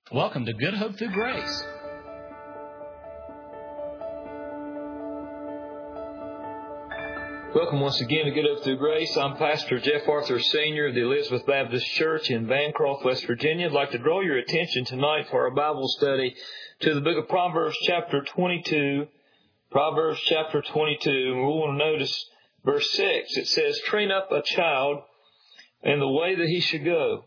Welcome to Good Hope Through Grace. Welcome once again to Good Hope Through Grace. I'm Pastor Jeff Arthur Sr. of the Elizabeth Baptist Church in Bancroft, West Virginia. I'd like to draw your attention tonight for our Bible study to the book of Proverbs chapter 22. Proverbs chapter 22, and we want to notice verse 6. It says, "Train up a child in the way that he should go,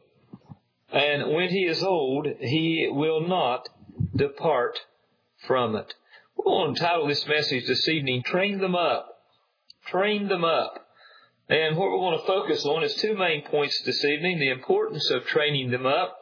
and when he is old, he will not depart from it." We want to title this message this evening, Train Them Up. Train them up. And what we're going to focus on is two main points this evening: the importance of training them up,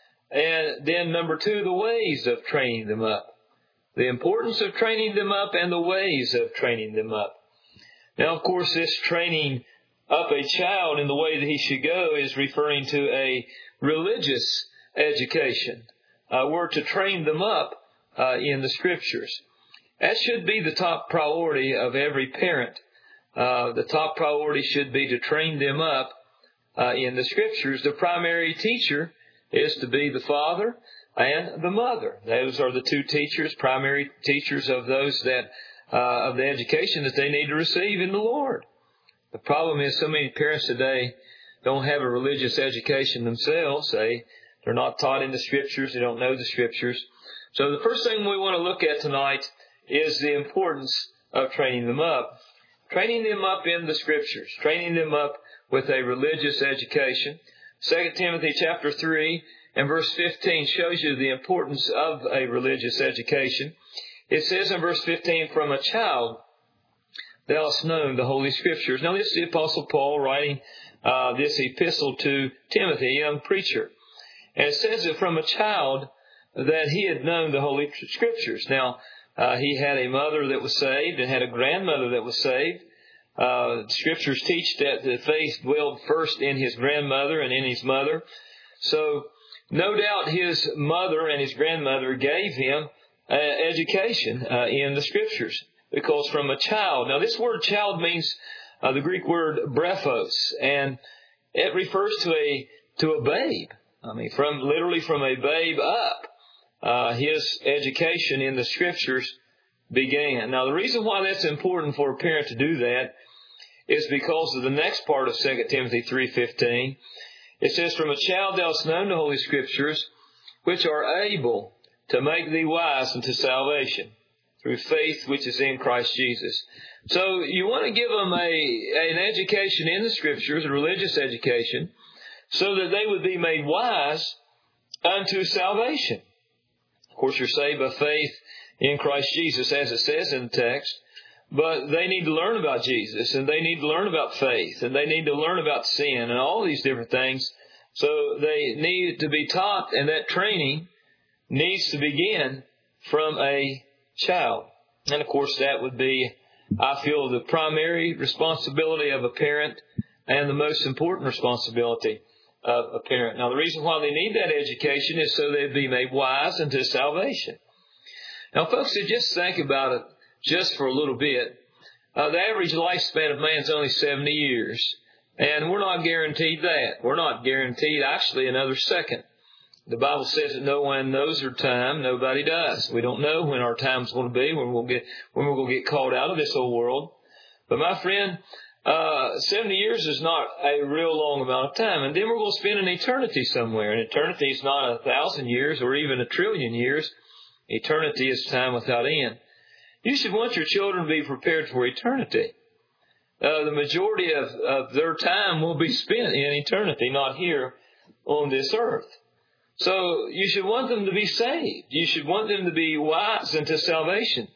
and then number two, the ways of training them up. The importance of training them up and the ways of training them up. Now, of course, this training up a child in the way that he should go is referring to a religious education. We're to train them up in the Scriptures. That should be the top priority of every parent. The top priority should be to train them up in the Scriptures. The primary teacher is to be the father and the mother. Those are the two teachers, primary teachers of those that of the education that they need to receive in the Lord. The problem is so many parents today don't have a religious education themselves. They're not taught in the Scriptures. They don't know the Scriptures. So the first thing we want to look at tonight is the importance of training them up. Training them up in the Scriptures. Training them up with a religious education. 2 Timothy chapter 3 and verse 15 shows you the importance of a religious education. It says in verse 15, "From a child thou hast known the Holy Scriptures." Now this is the Apostle Paul writing this epistle to Timothy, a young preacher. And it says that from a child that he had known the Holy Scriptures. Now, he had a mother that was saved and had a grandmother that was saved. Scriptures teach that the faith dwelled first in his grandmother and in his mother. So, no doubt his mother and his grandmother gave him education in the Scriptures. Because from a child, now this word child means the Greek word brephos, and it refers to a babe. I mean, literally from a babe up, his education in the Scriptures began. Now, the reason why that's important for a parent to do that is because of the next part of 2 Timothy 3:15. It says, "From a child thou hast known the Holy Scriptures, which are able to make thee wise unto salvation, through faith which is in Christ Jesus." So you want to give them an education in the Scriptures, a religious education, so that they would be made wise unto salvation. Of course, you're saved by faith in Christ Jesus, as it says in the text, but they need to learn about Jesus, and they need to learn about faith, and they need to learn about sin, and all these different things. So they need to be taught, and that training needs to begin from a child. And of course, that would be, I feel, the primary responsibility of a parent and the most important responsibility of a parent. Now, the reason why they need that education is so they'd be made wise unto salvation. Now, folks, just think about it just for a little bit. The average lifespan of man is only 70 years, and we're not guaranteed that. We're not guaranteed, actually, another second. The Bible says that no one knows their time. Nobody does. We don't know when our time's going to be, when we're going to get called out of this old world. But my friend, 70 years is not a real long amount of time. And then we're going to spend an eternity somewhere. And eternity is not 1,000 years or even 1,000,000,000,000 years. Eternity is time without end. You should want your children to be prepared for eternity. The majority of their time will be spent in eternity, not here on this earth. So you should want them to be saved. You should want them to be wise unto salvation.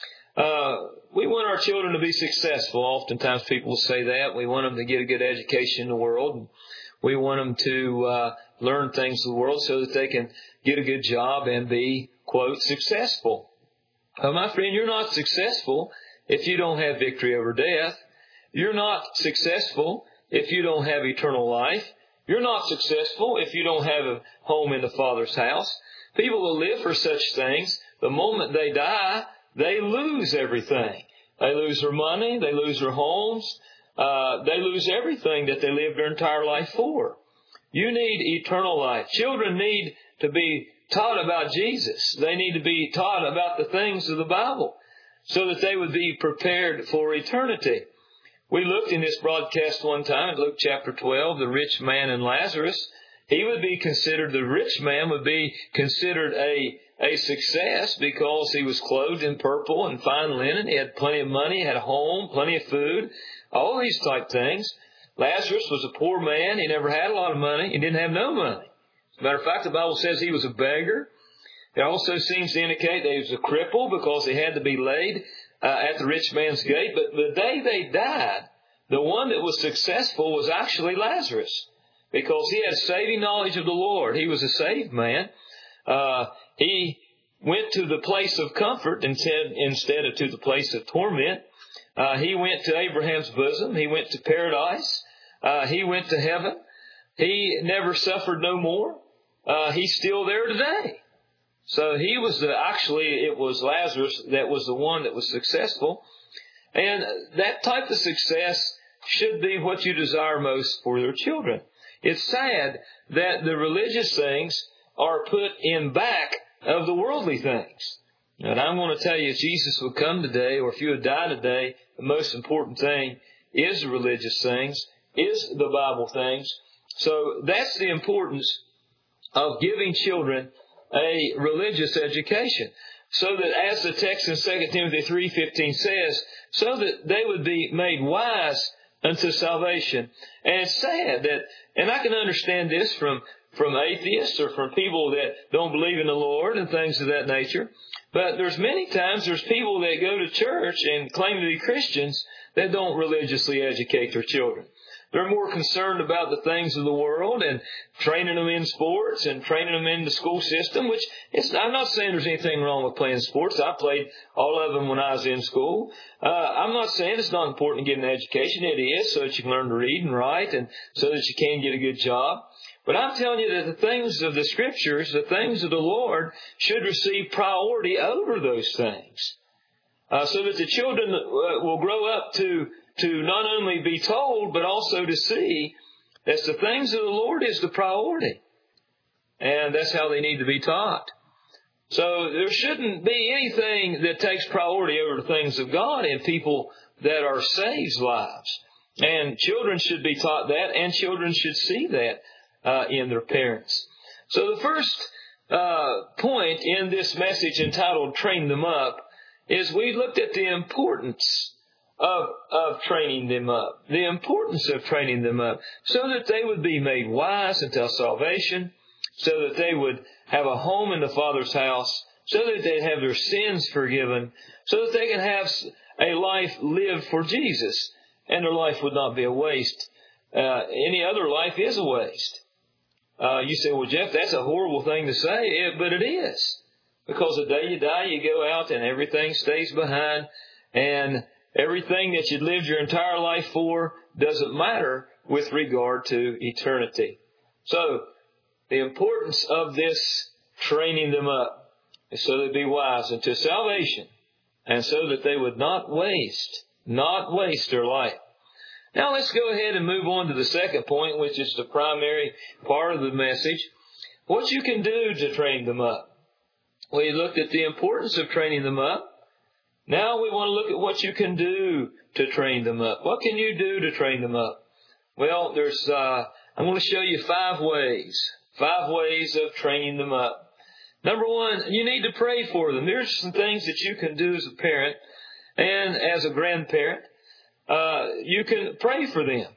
We want our children to be successful. Oftentimes people will say that. We want them to get a good education in the world. We want them to learn things of the world so that they can get a good job and be, quote, successful. My friend, you're not successful if you don't have victory over death. You're not successful if you don't have eternal life. You're not successful if you don't have a home in the Father's house. People who live for such things, the moment they die, they lose everything. They lose their money, they lose their homes, they lose everything that they lived their entire life for. You need eternal life. Children need to be taught about Jesus. They need to be taught about the things of the Bible so that they would be prepared for eternity. We looked in this broadcast one time in Luke chapter 12, the rich man and Lazarus. The rich man would be considered a success because he was clothed in purple and fine linen. He had plenty of money, had a home, plenty of food, all these type things. Lazarus was a poor man. He never had a lot of money. He didn't have no money. As a matter of fact, the Bible says he was a beggar. It also seems to indicate that he was a cripple because he had to be laid at the rich man's gate. But the day they died, the one that was successful was actually Lazarus, because he had saving knowledge of the Lord. He was a saved man. He went to the place of comfort instead of to the place of torment. He went to Abraham's bosom. He went to paradise. He went to heaven. He never suffered no more. He's still there today. So it was Lazarus that was the one that was successful. And that type of success should be what you desire most for your children. It's sad that the religious things are put in back of the worldly things. And I'm going to tell you, if Jesus would come today, or if you would die today, the most important thing is the religious things, is the Bible things. So that's the importance of giving children a religious education, so that, as the text in 2 Timothy 3:15 says, so that they would be made wise unto salvation. And it's sad that, and I can understand this from atheists or from people that don't believe in the Lord and things of that nature, but there's people that go to church and claim to be Christians that don't religiously educate their children. They're more concerned about the things of the world and training them in sports and training them in the school system, I'm not saying there's anything wrong with playing sports. I played all of them when I was in school. I'm not saying it's not important to get an education. It is, so that you can learn to read and write and so that you can get a good job. But I'm telling you that the things of the Scriptures, the things of the Lord, should receive priority over those things. So that the children will grow up to not only be told, but also to see that the things of the Lord is the priority. And that's how they need to be taught. So there shouldn't be anything that takes priority over the things of God in people that are saved lives. And children should be taught that, and children should see that in their parents. So the first point in this message entitled Train Them Up is we looked at the importance of training them up. The importance of training them up so that they would be made wise until salvation, so that they would have a home in the Father's house, so that they'd have their sins forgiven, so that they can have a life lived for Jesus, and their life would not be a waste. Any other life is a waste. You say, well, Jeff, that's a horrible thing to say, but it is. Because the day you die, you go out and everything stays behind, and everything that you'd lived your entire life for doesn't matter with regard to eternity. So, the importance of this training them up is so they'd be wise unto salvation, and so that they would not waste their life. Now let's go ahead and move on to the second point, which is the primary part of the message. What you can do to train them up. We looked at the importance of training them up. Now we want to look at what you can do to train them up. What can you do to train them up? Well, I'm going to show you 5 ways. 5 ways of training them up. Number 1, you need to pray for them. There's some things that you can do as a parent and as a grandparent. You can pray for them.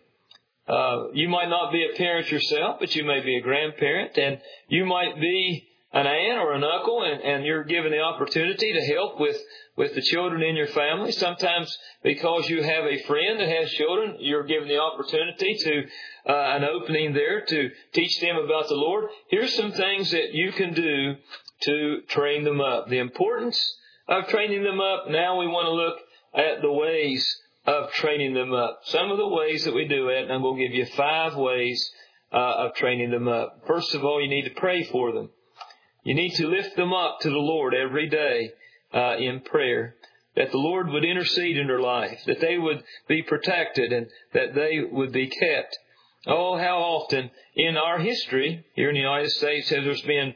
You might not be a parent yourself, but you may be a grandparent, and you might be an aunt or an uncle, and you're given the opportunity to help with the children in your family. Sometimes because you have a friend that has children, you're given the opportunity to an opening there to teach them about the Lord. Here's some things that you can do to train them up. The importance of training them up. Now we want to look at the ways of training them up. Some of the ways that we do it, and I'm going to give you 5 ways of training them up. First of all, you need to pray for them. You need to lift them up to the Lord every day in prayer, that the Lord would intercede in their life, that they would be protected, and that they would be kept. Oh, how often in our history here in the United States has there been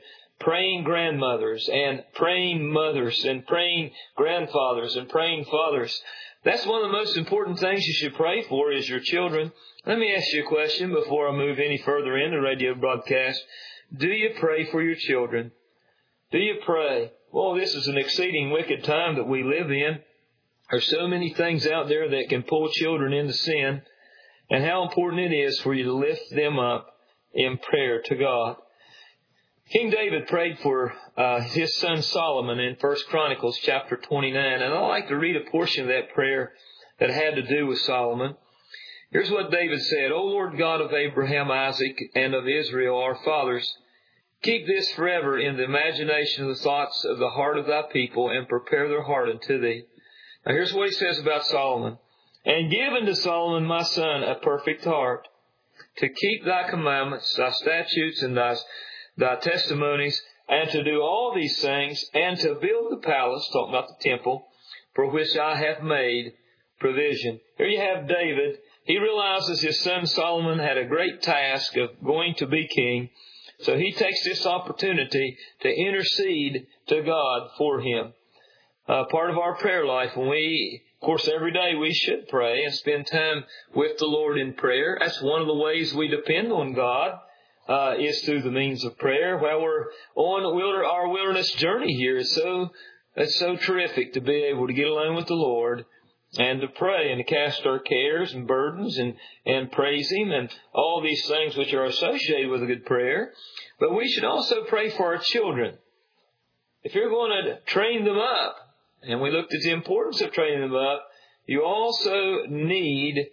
praying grandmothers and praying mothers and praying grandfathers and praying fathers. That's one of the most important things you should pray for is your children. Let me ask you a question before I move any further in the radio broadcast. Do you pray for your children? Do you pray? Well, this is an exceeding wicked time that we live in. There's so many things out there that can pull children into sin, and how important it is for you to lift them up in prayer to God. King David prayed for his son Solomon in 1 Chronicles chapter 29, and I'd like to read a portion of that prayer that had to do with Solomon. Here's what David said, O Lord God of Abraham, Isaac, and of Israel, our fathers, keep this forever in the imagination of the thoughts of the heart of thy people, and prepare their heart unto thee. Now here's what he says about Solomon. And give unto Solomon my son a perfect heart, to keep thy commandments, thy statutes, and thy testimonies, and to do all these things, and to build the palace, talking about the temple, for which I have made provision. Here you have David. He realizes his son Solomon had a great task of going to be king, so he takes this opportunity to intercede to God for him. Part of our prayer life, of course, every day we should pray and spend time with the Lord in prayer. That's one of the ways we depend on God, is through the means of prayer. While we're on our wilderness journey here, it's so terrific to be able to get alone with the Lord and to pray and to cast our cares and burdens and praise Him and all these things which are associated with a good prayer. But we should also pray for our children. If you're going to train them up, and we looked at the importance of training them up, you also need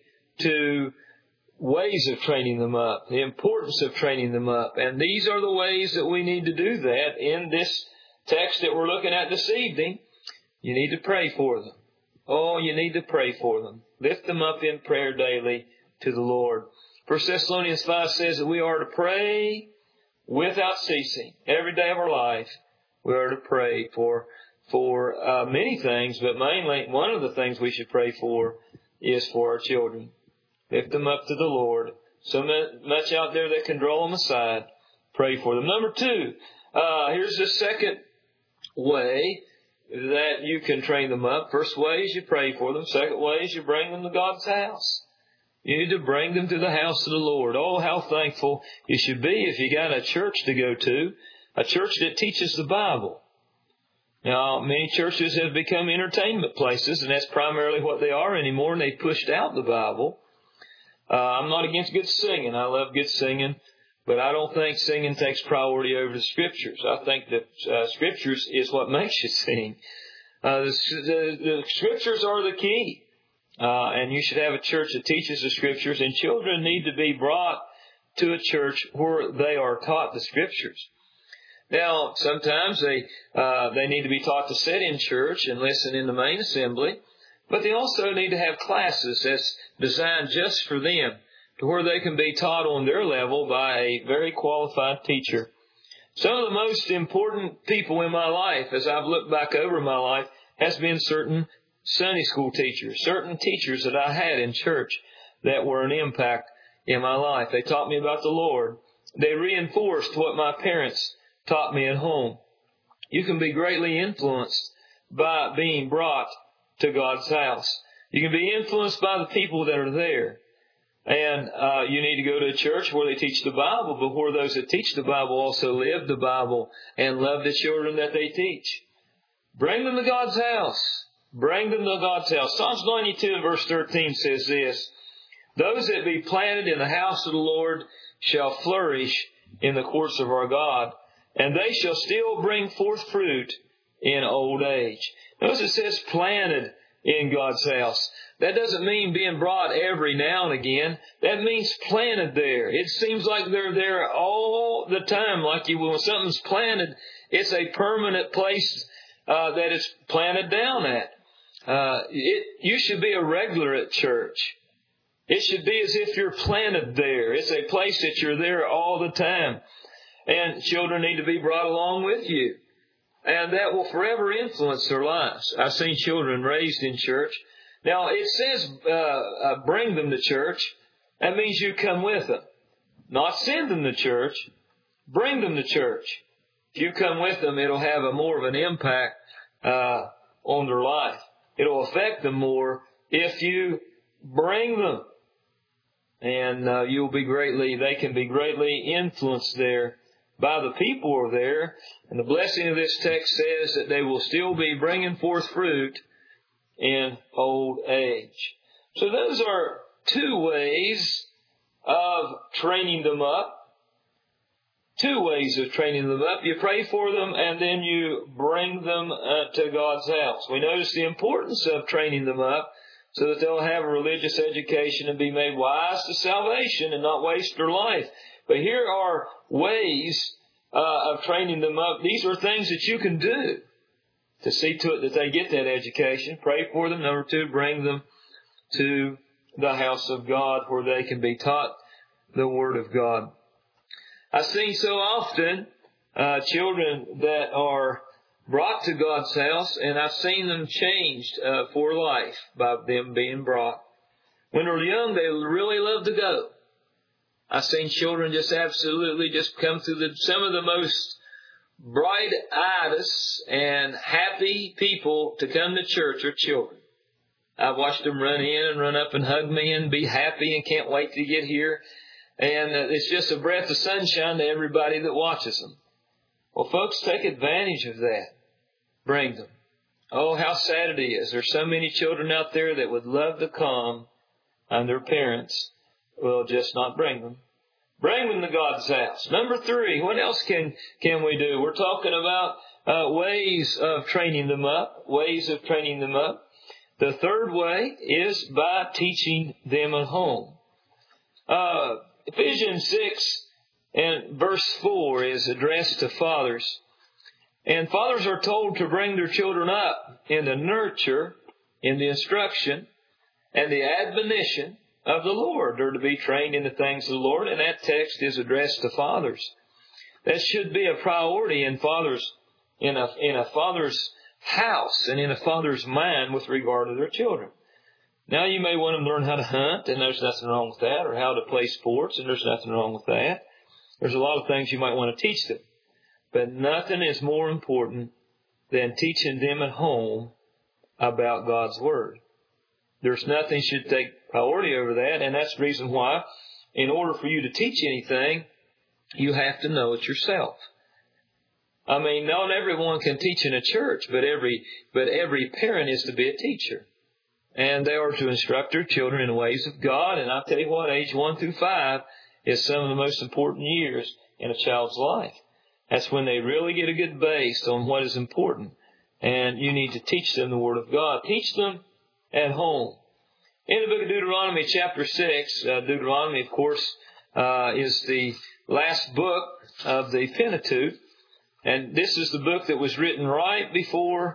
ways of training them up, the importance of training them up. And these are the ways that we need to do that in this text that we're looking at this evening. You need to pray for them. Oh, you need to pray for them. Lift them up in prayer daily to the Lord. 1 Thessalonians 5 says that we are to pray without ceasing. Every day of our life, we are to pray for many things, but mainly one of the things we should pray for is for our children. Lift them up to the Lord. So much out there that can draw them aside. Pray for them. Number 2, here's the second way that you can train them up. First way is you pray for them. Second way is you bring them to God's house. You need to bring them to the house of the Lord. Oh, how thankful you should be if you got a church to go to, a church that teaches the Bible. Now, many churches have become entertainment places, and that's primarily what they are anymore, and they pushed out the Bible. I'm not against good singing. I love good singing, but I don't think singing takes priority over the Scriptures. I think that Scriptures is what makes you sing. The Scriptures are the key, and you should have a church that teaches the Scriptures, and children need to be brought to a church where they are taught the Scriptures. Now, sometimes they need to be taught to sit in church and listen in the main assembly, but they also need to have classes that's designed just for them, to where they can be taught on their level by a very qualified teacher. Some of the most important people in my life, as I've looked back over my life, has been certain Sunday school teachers, certain teachers that I had in church that were an impact in my life. They taught me about the Lord. They reinforced what my parents taught me at home. You can be greatly influenced by being brought to God's house. You can be influenced by the people that are there. And you need to go to a church where they teach the Bible, but where those that teach the Bible also live the Bible and love the children that they teach. Bring them to God's house. Bring them to God's house. Psalms 92 and verse 13 says this, those that be planted in the house of the Lord shall flourish in the courts of our God, and they shall still bring forth fruit in old age. Notice it says planted in God's house. That doesn't mean being brought every now and again. That means planted there. It seems like they're there all the time. Like when something's planted, it's a permanent place that it's planted down at. You should be a regular at church. It should be as if you're planted there. It's a place that you're there all the time. And children need to be brought along with you. And that will forever influence their lives. I've seen children raised in church. Now, it says bring them to church. That means you come with them. Not send them to church. Bring them to church. If you come with them, it'll have more of an impact on their life. It'll affect them more if you bring them. And they can be greatly influenced there by the people who are there. And the blessing of this text says that they will still be bringing forth fruit in old age. So those are two ways of training them up. Two ways of training them up. You pray for them and then you bring them to God's house. We notice the importance of training them up so that they'll have a religious education and be made wise to salvation and not waste their life. But here are ways of training them up. These are things that you can do to see to it that they get that education. Pray for them. Number two, bring them to the house of God where they can be taught the Word of God. I've seen so often children that are brought to God's house, and I've seen them changed for life by them being brought. When they're young, they really love to go. I've seen children just absolutely just come through some of the most bright-eyed and happy people to come to church are children. I've watched them run in and run up and hug me and be happy and can't wait to get here. And it's just a breath of sunshine to everybody that watches them. Well, folks, take advantage of that. Bring them. Oh, how sad it is. There's so many children out there that would love to come, and their parents will just not bring them. Bring them to God's house. Number three, what else can we do? We're talking about ways of training them up. Ways of training them up. The third way is by teaching them at home. Ephesians 6 and verse 4 is addressed to fathers. And fathers are told to bring their children up in the nurture, in the instruction, and the admonition of the Lord. They're to be trained in the things of the Lord, and that text is addressed to fathers. That should be a priority in a father's house and in a father's mind with regard to their children. Now you may want them to learn how to hunt, and there's nothing wrong with that, or how to play sports, and there's nothing wrong with that. There's a lot of things you might want to teach them. But nothing is more important than teaching them at home about God's Word. There's nothing should take priority over that, and that's the reason why, in order for you to teach anything, you have to know it yourself. I mean, not everyone can teach in a church, but every parent is to be a teacher. And they are to instruct their children in the ways of God. And I'll tell you what, age 1 through 5 is some of the most important years in a child's life. That's when they really get a good base on what is important. And you need to teach them the Word of God. Teach them at home. In the book of Deuteronomy, chapter 6, Deuteronomy, of course, is the last book of the Pentateuch. And this is the book that was written right before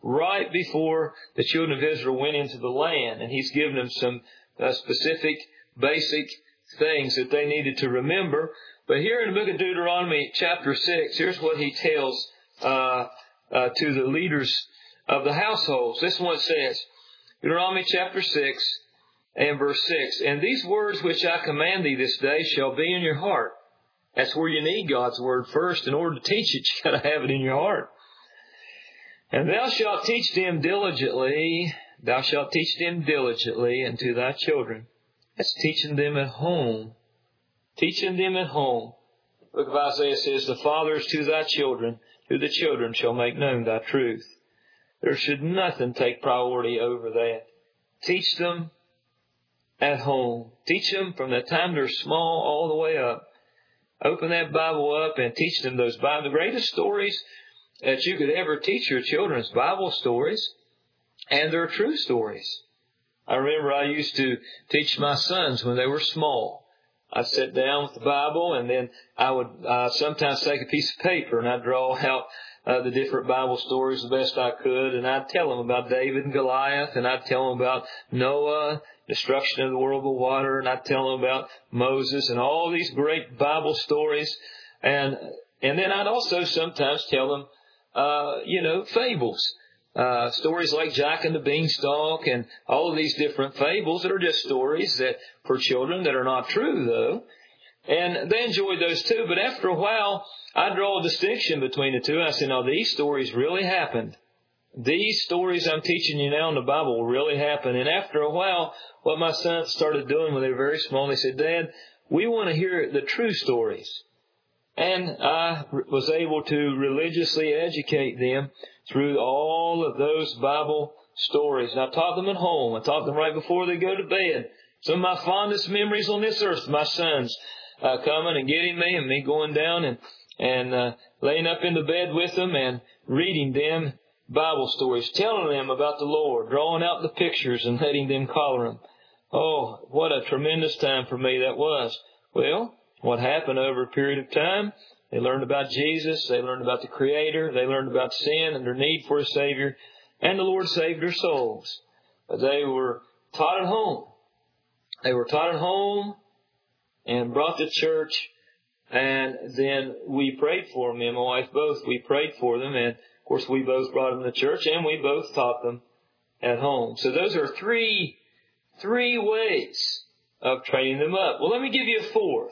the children of Israel went into the land. And He's given them some specific, basic things that they needed to remember. But here in the book of Deuteronomy, chapter 6, here's what He tells to the leaders of the households. This one says, Deuteronomy chapter 6 and verse 6, "And these words which I command thee this day shall be in your heart." That's where you need God's Word first. In order to teach it, you've got to have it in your heart. "And thou shalt teach them diligently. Thou shalt teach them diligently unto thy children." That's teaching them at home. Teaching them at home. The book of Isaiah says, "The fathers to thy children, to the children shall make known thy truth." There should nothing take priority over that. Teach them at home. Teach them from the time they're small all the way up. Open that Bible up and teach them those Bible. The greatest stories that you could ever teach your children is Bible stories, and they're true stories. I remember I used to teach my sons when they were small. I'd sit down with the Bible, and then I would sometimes take a piece of paper and I'd draw out the different Bible stories the best I could, and I'd tell them about David and Goliath, and I'd tell them about Noah, destruction of the world with water, and I'd tell them about Moses and all these great Bible stories, and then I'd also sometimes tell them, fables. Stories like Jack and the Beanstalk and all of these different fables that are just stories that for children that are not true, though. And they enjoyed those too. But after a while, I draw a distinction between the two. I said, no, these stories really happened. These stories I'm teaching you now in the Bible really happened. And after a while, what my sons started doing when they were very small, they said, Dad, we want to hear the true stories. And I was able to religiously educate them through all of those Bible stories. And I taught them at home. I taught them right before they go to bed. Some of my fondest memories on this earth, my sons coming and getting me and me going down and laying up in the bed with them and reading them Bible stories, telling them about the Lord, drawing out the pictures and letting them color them. Oh, what a tremendous time for me that was. Well, what happened over a period of time? They learned about Jesus. They learned about the Creator. They learned about sin and their need for a Savior. And the Lord saved their souls. But they were taught at home. They were taught at home and brought to church. And then we prayed for them. Me and my wife both. We prayed for them. And of course, we both brought them to church. And we both taught them at home. So those are three ways of training them up. Well, let me give you a fourth.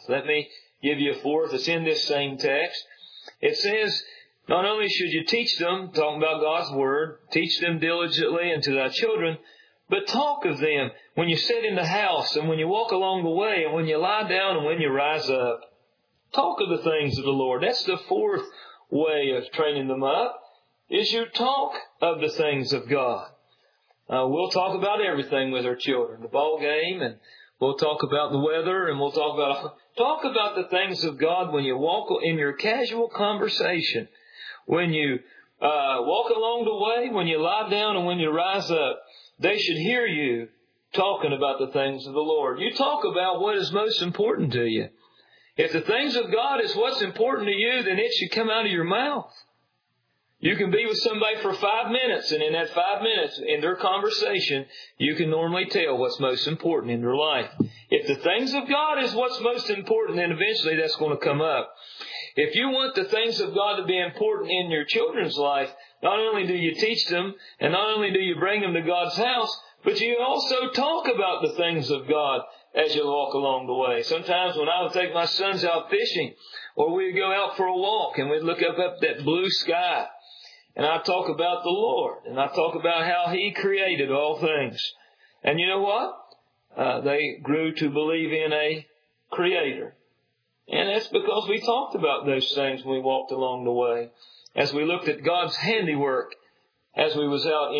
It's in this same text. It says, not only should you teach them, talking about God's Word, teach them diligently and to thy children, but talk of them when you sit in the house and when you walk along the way and when you lie down and when you rise up. Talk of the things of the Lord. That's the fourth way of training them up, is you talk of the things of God. We'll talk about everything with our children, the ball game, and we'll talk about the weather, and we'll talk about the things of God when you walk in your casual conversation, when you walk along the way, when you lie down, and when you rise up. They should hear you talking about the things of the Lord. You talk about what is most important to you. If the things of God is what's important to you, then it should come out of your mouth. You can be with somebody for 5 minutes, and in that 5 minutes, in their conversation, you can normally tell what's most important in their life. If the things of God is what's most important, then eventually that's going to come up. If you want the things of God to be important in your children's life, not only do you teach them, and not only do you bring them to God's house, but you also talk about the things of God as you walk along the way. Sometimes when I would take my sons out fishing, or we'd go out for a walk, and we'd look up that blue sky, and I talk about the Lord, and I talk about how He created all things. And you know what? They grew to believe in a Creator. And that's because we talked about those things when we walked along the way. As we looked at God's handiwork, as we was out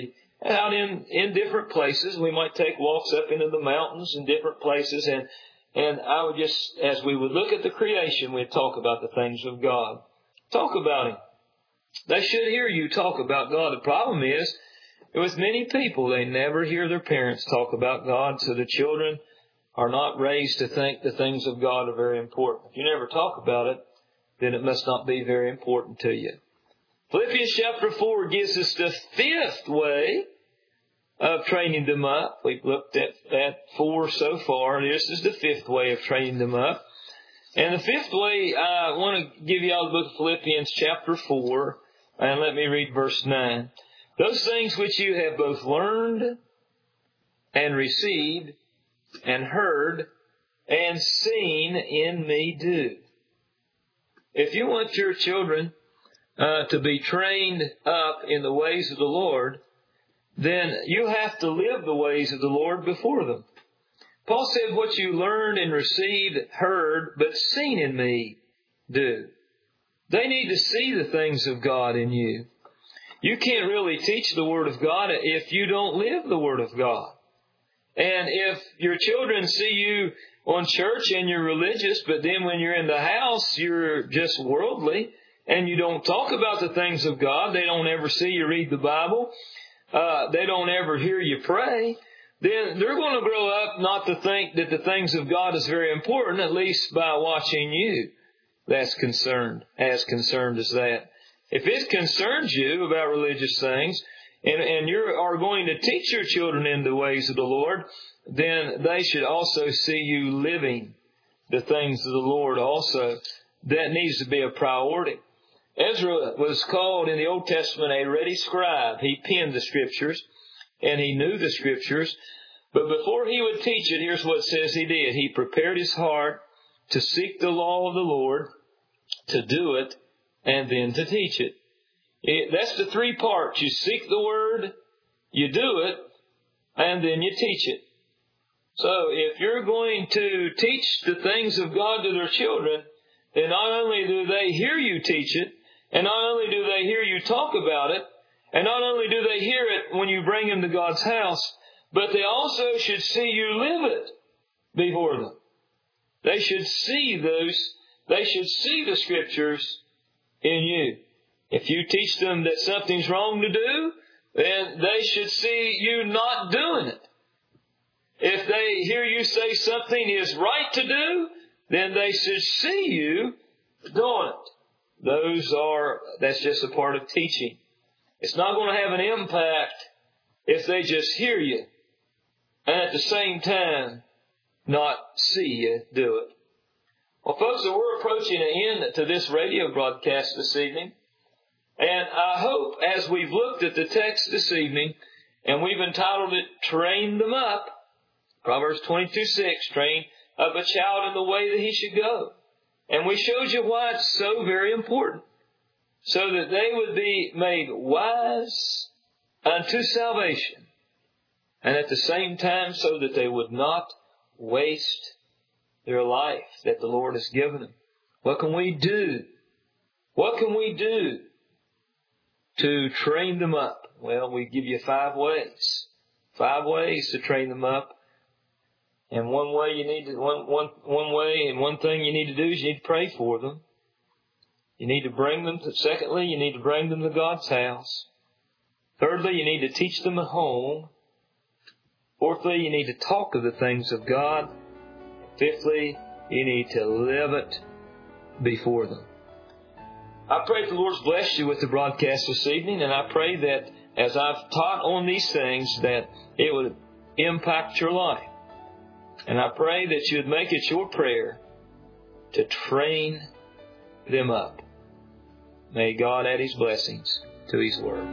in different places, we might take walks up into the mountains in different places, and I would just, as we would look at the creation, we'd talk about the things of God. Talk about Him. They should hear you talk about God. The problem is, with many people, they never hear their parents talk about God, so the children are not raised to think the things of God are very important. If you never talk about it, then it must not be very important to you. Philippians chapter 4 gives us the fifth way of training them up. We've looked at 4 so far. This is the fifth way of training them up. And the fifth way, I want to give you all the book of Philippians chapter 4, and let me read verse 9. Those things which you have both learned and received and heard and seen in me do. If you want your children to be trained up in the ways of the Lord, then you have to live the ways of the Lord before them. Paul said, what you learned and received, heard, but seen in me, do. They need to see the things of God in you. You can't really teach the Word of God if you don't live the Word of God. And if your children see you on church and you're religious, but then when you're in the house, you're just worldly, and you don't talk about the things of God, they don't ever see you read the Bible, they don't ever hear you pray, then they're going to grow up not to think that the things of God is very important, at least by watching you. That's as concerned as that. If it concerns you about religious things, and you are going to teach your children in the ways of the Lord, then they should also see you living the things of the Lord also. That needs to be a priority. Ezra was called in the Old Testament a ready scribe. He penned the Scriptures, and he knew the Scriptures. But before he would teach it, here's what it says he did. He prepared his heart to seek the law of the Lord, to do it, and then to teach it. That's the three parts. You seek the Word, you do it, and then you teach it. So if you're going to teach the things of God to their children, then not only do they hear you teach it, and not only do they hear you talk about it, and not only do they hear it when you bring them to God's house, but they also should see you live it before them. They should see the Scriptures in you. If you teach them that something's wrong to do, then they should see you not doing it. If they hear you say something is right to do, then they should see you doing it. That's just a part of teaching. It's not going to have an impact if they just hear you and at the same time not see you do it. Well, folks, we're approaching an end to this radio broadcast this evening. And I hope as we've looked at the text this evening, and we've entitled it, Train Them Up, Proverbs 22:6, train up a child in the way that he should go. And we showed you why it's so very important. So that they would be made wise unto salvation. And at the same time, so that they would not waste their life that the Lord has given them. What can we do? What can we do to train them up? Well, we give you 5 ways. 5 ways to train them up. And one way you need to, one thing you need to do is you need to pray for them. You need to bring them secondly, you need to bring them to God's house. Thirdly, you need to teach them at home. Fourthly, you need to talk of the things of God. Fifthly, you need to live it before them. I pray the Lord's blessed you with the broadcast this evening, and I pray that as I've taught on these things, that it would impact your life. And I pray that you would make it your prayer to train them up. May God add His blessings to His Word.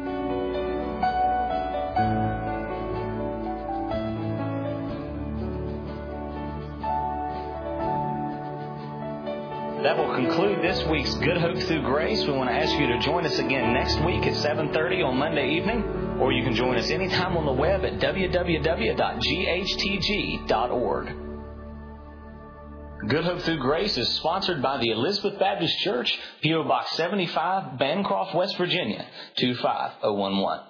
That will conclude this week's Good Hope Through Grace. We want to ask you to join us again next week at 7:30 on Monday evening, or you can join us anytime on the web at www.ghtg.org. Good Hope Through Grace is sponsored by the Elizabeth Baptist Church, P.O. Box 75, Bancroft, West Virginia, 25011.